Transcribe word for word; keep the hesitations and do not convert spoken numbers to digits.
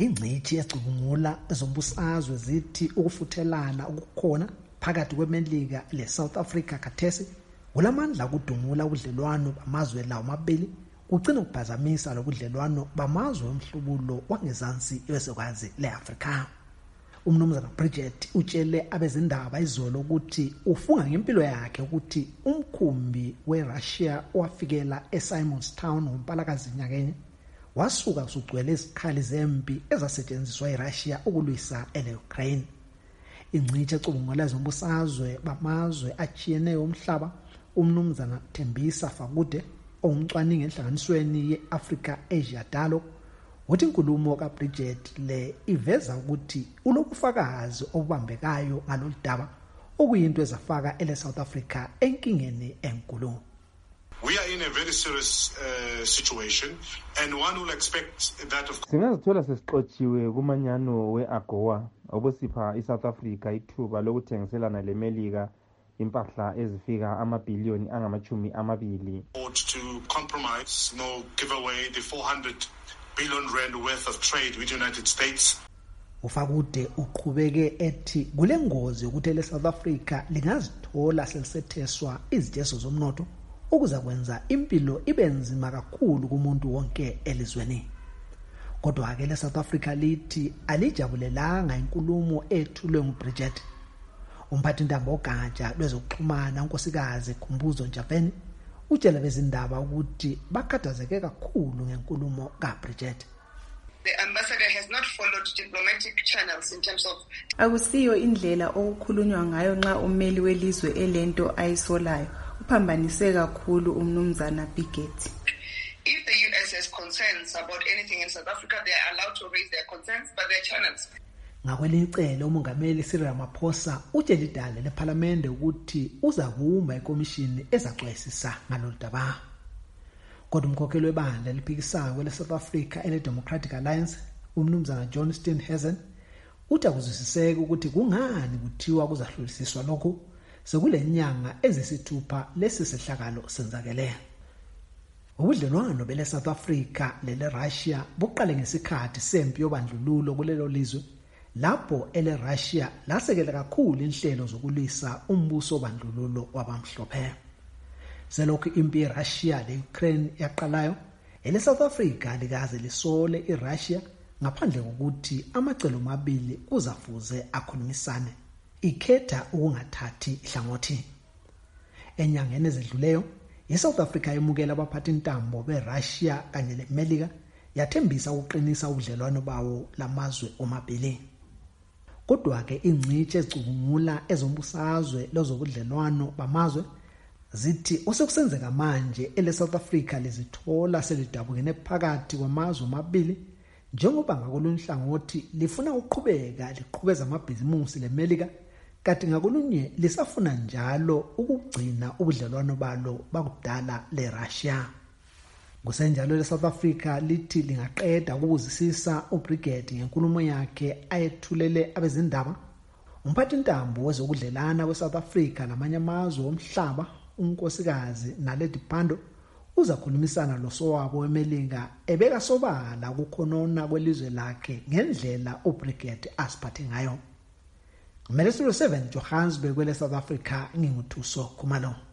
Ingcithi yacubungula ezombusazwe zithi ukufuthelana okukhona phakathi kweMelika le-South Africa khathesi kulamandla kudumula ubudlelwano bamazwe lawo mabili kugcina ukuphazamisa lobudlelwano bamazwe omhlubulo wangezansi yezwekazi le-Afrika. Umnumzana Bridget utshele abezindaba izolo ukuthi ufunga ngempilo yakhe ukuthi umkhumbi weRussia owafikela eSimonstown ngompalakazi nyakenye wasuka usugcwele izikhali zempi ezasetshenziswa eRussia ukulwisa ele-Ukraine. Ingcithi ecubungula ezombusazwe bamazwe achiyeneyo omhlaba umnumzana Thembisa Fakude ongumcwaningi enhlanganisweni ye-Africa Asia Dialogue uthi inkulumo kaBridget le iveza ukuthi ulokufakazi obambekayo ngalolu daba okuyinto ezafaka ele-South Africa enkingeni enkulu. We are in a very serious uh, situation and one will expect that of Singazithola sesixotshiwe kumanyano we-AGOA obusipha iSouth Africa ithuba lokuthengiselana leMelika impahla ezifika amabhiliyoni angamachumi amabili. To compromise, no, give away the four hundred billion rand worth of trade with the United States. Ufakude uqhubeke ethi kulengozi ukuthi ele-South Africa lingazithola selisetheswa iziteso zomnotho ukuza kwenza impilo ibe nzima kakhulu kumuntu wonke elizweni. Kodwa ke le-South Africa lithi alijabulelanga inkulumo ethulwe nguBridget. Umphathi ntambo ogatsha lwezokuxhumana unkosikazi Khumbuzo Njaveni utshela bezindaba ukuthi bakhathazeke kakhulu ngenkulumo kaBridget. The ambassador has not followed diplomatic channels in terms of akusiyo indlela okukhulunywa ngayo nxa ummeli welizwe elento ayisolayo uphambanise kakhulu umnumzana Bridget. If the U S has concerns about anything in South Africa, they are allowed to raise their concerns, but their channels. Ngakwelicele umongameli Cyril Ramaphosa utshela idale lePhalamende ukuthi uza kuhamba ikomishini ezaxwayisisa ngalolu daba. Kodwa umkhokheli webandla eliphikisayo kwele-South Africa ele-Democratic Alliance umnumzana John Steenhuisen uthi akuzwisiseki ukuthi kungani kuthiwa kuzahlolisiswa lokho sekule nyanga ezisithupha lesi sehlakalo senzakele. Ubudlelwano bele-South Africa lele-Russia buqale ngesikhathi sempi yobandlululo kulelo lizwe lapho ele-Russia lasekela kakhulu inhlelo zokulwisa umbuso obandlululo wabamhlophe. Selokhu impi yeRussia le-Ukraine yaqalayo, ele-South Africa likaze lisole iRussia ngaphandle kokuthi amacelo amabili kuzafuze akhulumisane, ikhetha ukungathathi ihlangothi. Enyangeni ezedluleyo, iSouth Africa yemukela abaphathi ntambo beRussia kanye leMelika yathembisa ukuqinisa ubudlelwano bawo lamazwe omabili. Kodwa ke ingcithi ezicubungula ezombusazwe lezobudlelwano bamazwe zithi osekusenzeka manje ele-South Africa lizithola selidabukene phakathi kwamazwe amabili njengoba ngakolunye hlangothi lifuna ukuqhubeka liqhubeza amabhizimusi leMelika kanti ngakolunye lisafuna njalo ukugcina ubudlelwano balo bakudala leRussia. Kusenjalo le-South Africa lithi lingaqeda ukubuzisisa uBridget ngenkulumo yakhe ayethulele abezindaba. Umphathi ntambo wezokudlelana kwe-South Africa namanye amazwe omhlaba unkosikazi Naledi Pandor uzakhulumisana losowabo weMelika ebeka sobala ukukhonona kwelizwe lakhe ngendlela uBridget asiphathe ngayo. Melesilo seven Johannesburg kwele-South Africa nginguthuso Khumalo.